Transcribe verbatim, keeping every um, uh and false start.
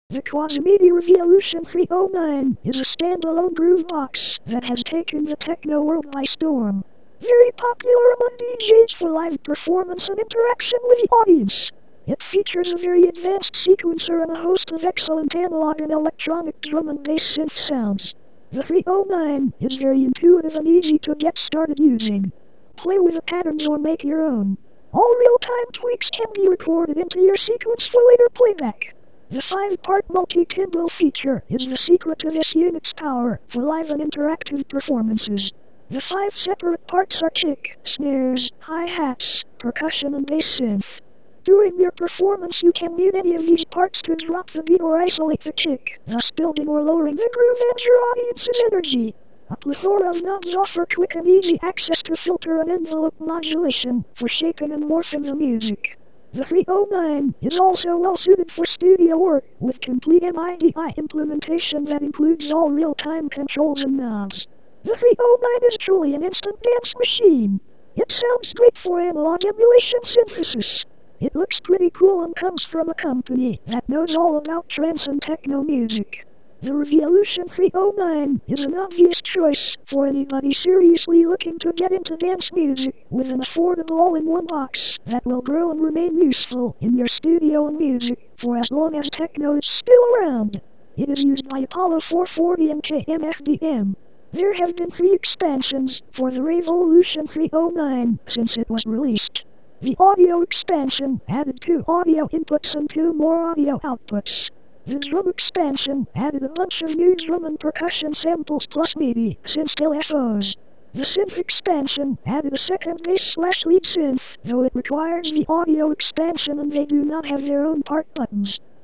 The Quasimedia Revolution three oh nine is a standalone groove box that has taken the techno world by storm. Very popular among D Js for live performance and interaction with the audience. It features a very advanced sequencer and a host of excellent analog and electronic drum and bass synth sounds. The three oh nine is very intuitive and easy to get started using. Play with the patterns or make your own. All real-time tweaks can be recorded into your sequence for later playback. The five-part multi-timbral feature is the secret to this unit's power for live and interactive performances. The five separate parts are kick, snares, hi-hats, percussion and bass synth. During your performance you can mute any of these parts to drop the beat or isolate the kick, thus building or lowering the groove and your audience's energy. A plethora of knobs offer quick and easy access to filter and envelope modulation for shaping and morphing the music. The three oh nine is also well suited for studio work, with complete MIDI implementation that includes all real-time controls and knobs. The three oh nine is truly an instant dance machine. It sounds great for analog emulation synthesis. It looks pretty cool and comes from a company that knows all about trance and techno music. The Revolution three oh nine is an obvious choice for anybody seriously looking to get into dance music with an affordable all-in-one box that will grow and remain useful in your studio and music for as long as techno is still around. It is used by Apollo four forty and K M F D M. There have been three expansions for the Revolution three oh nine since it was released. The audio expansion added two audio inputs and two more audio outputs. The drum expansion added a bunch of new drum and percussion samples plus MIDI synth L F Os. The synth expansion added a second bass slash lead synth, though it requires the audio expansion and they do not have their own part buttons.